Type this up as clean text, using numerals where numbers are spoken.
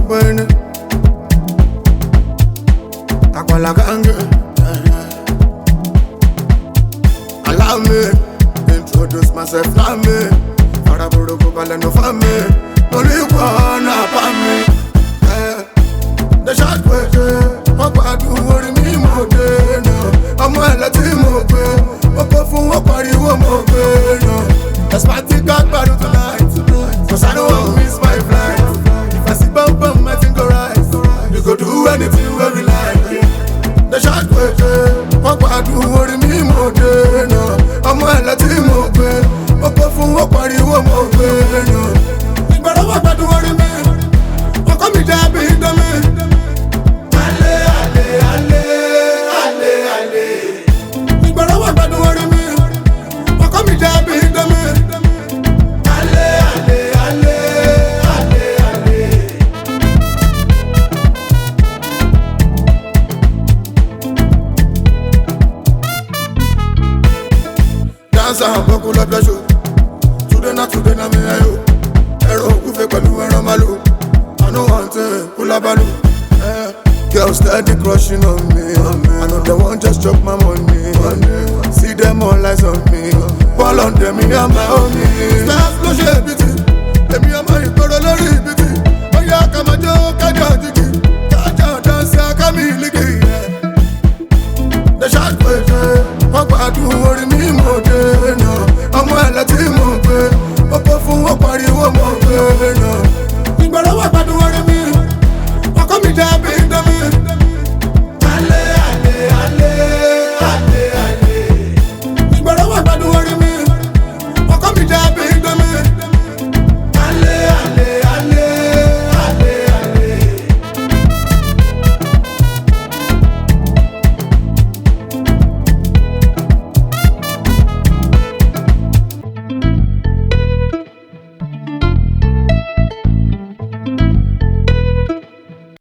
when Akwala gange. Allow me introduce myself now me. Faraburu kukala no family. Only one upon me. The shot way. Papa do worry me more day no. I'm well at him okay. Papa for what party one more day no. Let's party got battle tonight. Cause I don't want to miss my flight. If I see bum bum I think alright. You go do anything where we like. The shot way. Papa do worry me more day no. I'm well at him okay. Papa for what party one more day no. But I want to worry me. Papa me there be the me. Dance and buckle up your shoe. Today not me ayo. Ero kufe pẹ̀lú ẹran malu. I know one thing, pull up alu. Girls steady crushing on me. I know they won't just chop my money. See them all eyes on me. Fall on them, me and my homies. Stars no shade beauty. Let me and my brother